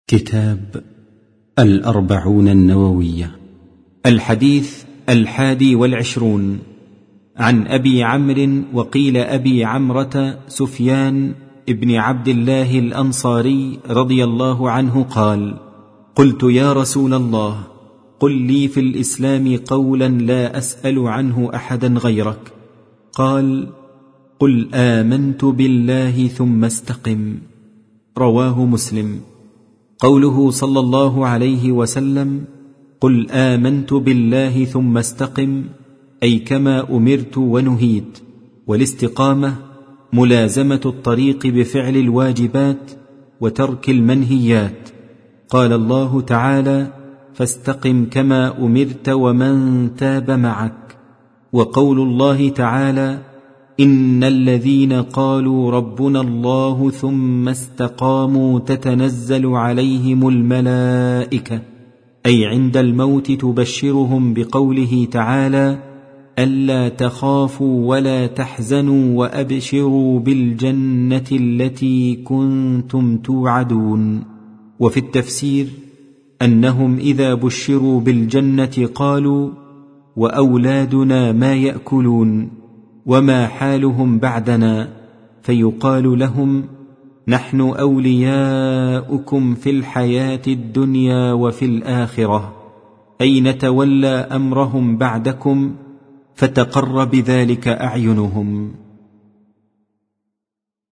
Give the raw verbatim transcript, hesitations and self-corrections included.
كتاب الأربعون النووية. الحديث الحادي والعشرون. عن أبي عمرو وقيل أبي عمرة سفيان ابن عبد الله الأنصاري رضي الله عنه قال: قلت يا رسول الله، قل لي في الإسلام قولا لا أسأل عنه أحدا غيرك. قال: قل آمنت بالله ثم استقم. رواه مسلم. قوله صلى الله عليه وسلم: قل آمنت بالله ثم استقم، أي كما أمرت ونهيت. والاستقامة ملازمة الطريق بفعل الواجبات وترك المنهيات. قال الله تعالى: فاستقم كما أمرت ومن تاب معك. وقول الله تعالى: إن الذين قالوا ربنا الله ثم استقاموا تتنزل عليهم الملائكة، أي عند الموت تبشرهم بقوله تعالى: ألا تخافوا ولا تحزنوا وأبشروا بالجنة التي كنتم توعدون. وفي التفسير أنهم إذا بشروا بالجنة قالوا: وأولادنا ما يأكلون، وما حالهم بعدنا؟ فيقال لهم: نحن أولياؤكم في الحياة الدنيا وفي الآخرة، أي نتولى أمرهم بعدكم، فتقر بذلك أعينهم.